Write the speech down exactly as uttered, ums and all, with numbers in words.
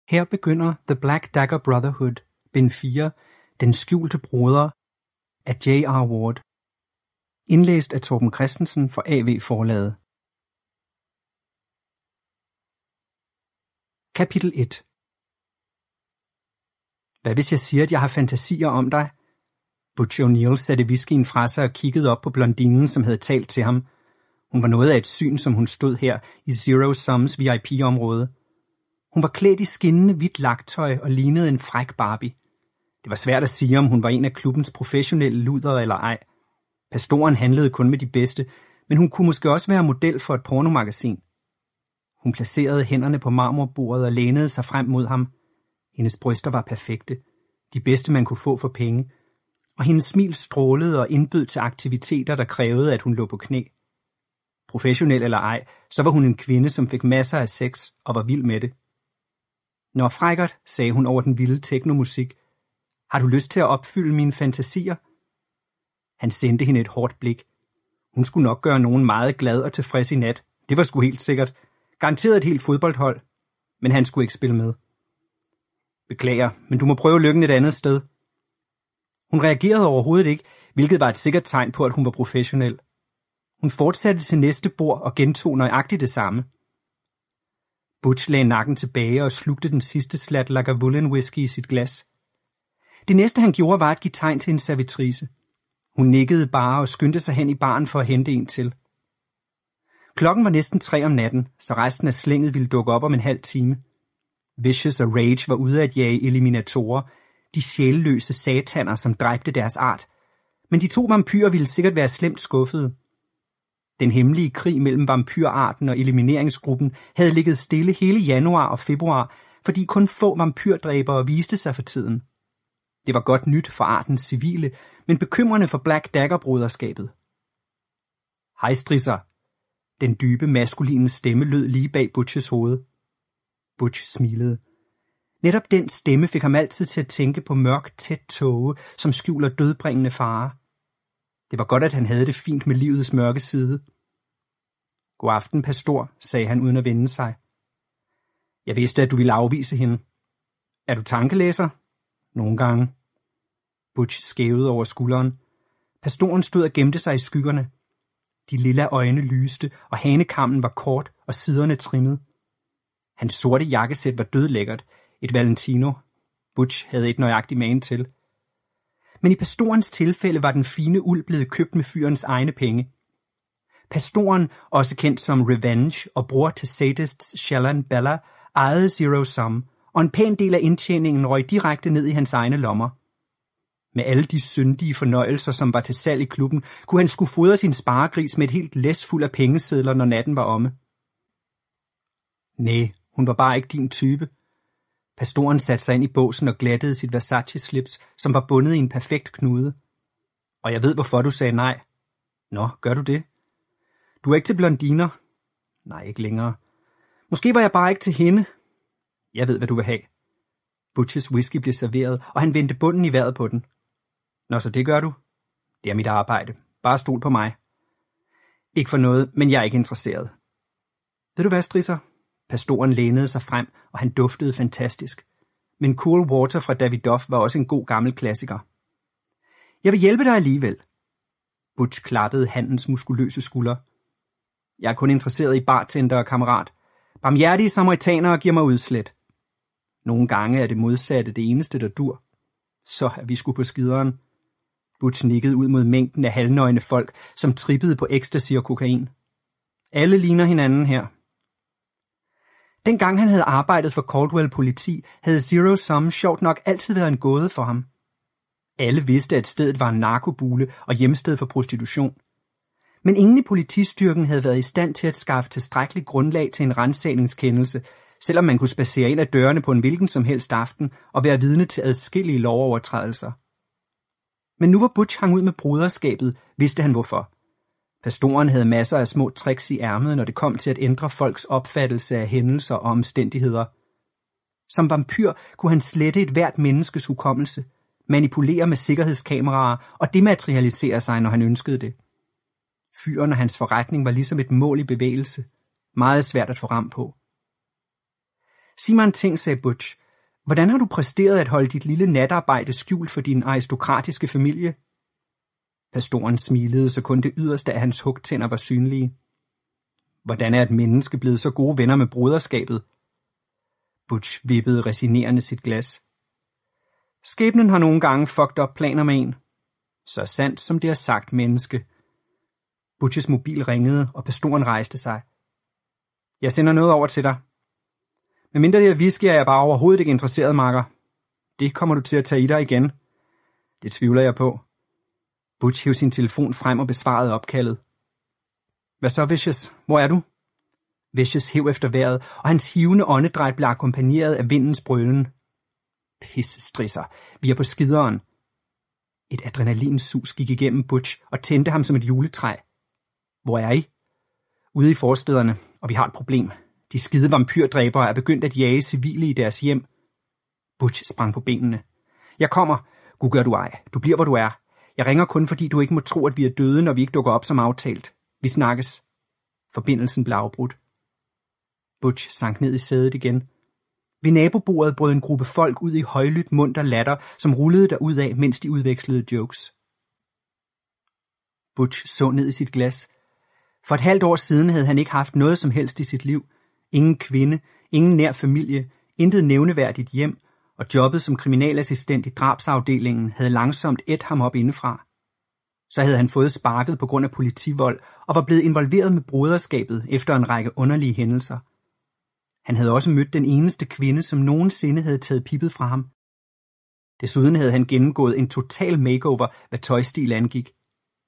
Her begynder The Black Dagger Brotherhood, bind fire, Den skjulte broder af J R Ward. Indlæst af Torben Christensen for A V Forlaget. Kapitel et. Hvad hvis jeg siger, at jeg har fantasier om dig? Butch O'Neill satte whiskyen fra sig og kiggede op på blondinen, som havde talt til ham. Hun var noget af et syn, som hun stod her i Zero Sums V I P-område. Hun var klædt i skinnende hvidt lagtøj og lignede en fræk Barbie. Det var svært at sige, om hun var en af klubbens professionelle ludere eller ej. Pastoren handlede kun med de bedste, men hun kunne måske også være model for et pornomagasin. Hun placerede hænderne på marmorbordet og lænede sig frem mod ham. Hendes bryster var perfekte, de bedste man kunne få for penge, og hendes smil strålede og indbød til aktiviteter, der krævede, at hun lå på knæ. Professionel eller ej, så var hun en kvinde, som fik masser af sex og var vild med det. Nå, frækkert, sagde hun over den vilde teknomusik. Har du lyst til at opfylde mine fantasier? Han sendte hende et hårdt blik. Hun skulle nok gøre nogen meget glad og tilfreds i nat. Det var sgu helt sikkert. Garanteret et helt fodboldhold. Men han skulle ikke spille med. Beklager, men du må prøve lykken et andet sted. Hun reagerede overhovedet ikke, hvilket var et sikkert tegn på, at hun var professionel. Hun fortsatte til næste bord og gentog nøjagtigt det samme. Butch lagde nakken tilbage og slugte den sidste slat Lagavulin whisky i sit glas. Det næste han gjorde var at give tegn til en servitrice. Hun nikkede bare og skyndte sig hen i baren for at hente en til. Klokken var næsten tre om natten, så resten af slænget ville dukke op om en halv time. Vicious og Rage var ude at jage eliminatorer, de sjælløse sataner, som dræbte deres art. Men de to vampyrer ville sikkert være slemt skuffede. Den hemmelige krig mellem vampyrarten og elimineringsgruppen havde ligget stille hele januar og februar, fordi kun få vampyrdræbere viste sig for tiden. Det var godt nyt for artens civile, men bekymrende for Black Dagger-broderskabet. Hej, strisser. Den dybe, maskuline stemme lød lige bag Butches hoved. Butch smilede. Netop den stemme fik ham altid til at tænke på mørk, tæt tåge, som skjuler dødbringende fare. Det var godt, at han havde det fint med livets mørke side. God aften, pastor, sagde han uden at vende sig. Jeg vidste, at du ville afvise hende. Er du tankelæser? Nogle gange. Butch skævede over skulderen. Pastoren stod og gemte sig i skyggerne. De lilla øjne lyste, og hanekammen var kort og siderne trimmet. Hans sorte jakkesæt var dødlækkert, et Valentino. Butch havde et nøjagtigt magen til. Men i pastorens tilfælde var den fine uld blevet købt med fyrens egne penge. Pastoren, også kendt som Revenge og bror til sadists Shallan Bella, ejede Zero Sum, og en pæn del af indtjeningen røg direkte ned i hans egne lommer. Med alle de syndige fornøjelser, som var til salg i klubben, kunne han skulle fodre sin sparegris med et helt læs fuld af pengesedler, når natten var omme. Næh, hun var bare ikke din type. Pastoren satte sig ind i båsen og glattede sit Versace-slips, som var bundet i en perfekt knude. Og jeg ved, hvorfor du sagde nej. Nå, gør du det? Du er ikke til blondiner? Nej, ikke længere. Måske var jeg bare ikke til hende. Jeg ved, hvad du vil have. Butches whisky blev serveret, og han vendte bunden i vejret på den. Nå, så det gør du? Det er mit arbejde. Bare stol på mig. Ikke for noget, men jeg er ikke interesseret. Ved du hvad, strisser? Pastoren lænede sig frem, og han duftede fantastisk. Men Cool Water fra Davidoff var også en god gammel klassiker. Jeg vil hjælpe dig alligevel. Butch klappede handens muskuløse skulder. Jeg er kun interesseret i bartender og kammerat. Barmhjertige samaritanere giver mig udslet. Nogle gange er det modsatte det eneste, der dur. Så er vi sgu på skideren. Butch nikkede ud mod mængden af halvnøgne folk, som trippede på ecstasy og kokain. Alle ligner hinanden her. Dengang han havde arbejdet for Caldwell politi, havde Zero Sum sjovt nok altid været en gåde for ham. Alle vidste, at stedet var en narkobule og hjemsted for prostitution. Men ingen i politistyrken havde været i stand til at skaffe tilstrækkeligt grundlag til en ransagningskendelse, selvom man kunne spacere ind ad dørene på en hvilken som helst aften og være vidne til adskillige lovovertrædelser. Men nu hvor Butch hang ud med broderskabet, vidste han hvorfor. Pastoren havde masser af små tricks i ærmet, når det kom til at ændre folks opfattelse af hændelser og omstændigheder. Som vampyr kunne han slette et hvert menneskes hukommelse, manipulere med sikkerhedskameraer og dematerialisere sig, når han ønskede det. Fyren og hans forretning var ligesom et mål i bevægelse. Meget svært at få ram på. Sig mig en ting, sagde Butch. Hvordan har du præsteret at holde dit lille natarbejde skjult for din aristokratiske familie? Pastoren smilede, så kun det yderste af hans hugtænder var synlige. Hvordan er et menneske blevet så gode venner med broderskabet? Butch vippede resignerende sit glas. Skæbnen har nogle gange fucked up planer med en. Så sandt som det har sagt menneske. Butches mobil ringede, og pastoren rejste sig. Jeg sender noget over til dig. Men mindre det er whisky, er jeg bare overhovedet ikke interesseret, makker. Det kommer du til at tage i dig igen. Det tvivler jeg på. Butch hævde sin telefon frem og besvarede opkaldet. Hvad så, Vicious? Hvor er du? Vicious hæv efter vejret, og hans hivende åndedræt blev akkompagneret af vindens brølen. Pisse strisser. Vi er på skideren. Et adrenalinsus gik igennem Butch og tændte ham som et juletræ. Hvor er I? Ude i forstederne, og vi har et problem. De skide vampyrdræbere er begyndt at jage civile i deres hjem. Butch sprang på benene. Jeg kommer. Gud gør du ej. Du bliver, hvor du er. Jeg ringer kun, fordi du ikke må tro, at vi er døde, når vi ikke dukker op som aftalt. Vi snakkes. Forbindelsen blev afbrudt. Butch sank ned i sædet igen. Ved nabobordet brød en gruppe folk ud i højlydt munter latter, som rullede derudad, mens de udvekslede jokes. Butch så ned i sit glas. For et halvt år siden havde han ikke haft noget som helst i sit liv. Ingen kvinde, ingen nær familie, intet nævneværdigt hjem, og jobbet som kriminalassistent i drabsafdelingen havde langsomt ædt ham op indefra. Så havde han fået sparket på grund af politivold og var blevet involveret med broderskabet efter en række underlige hændelser. Han havde også mødt den eneste kvinde, som nogensinde havde taget pippet fra ham. Desuden havde han gennemgået en total makeover, hvad tøjstil angik.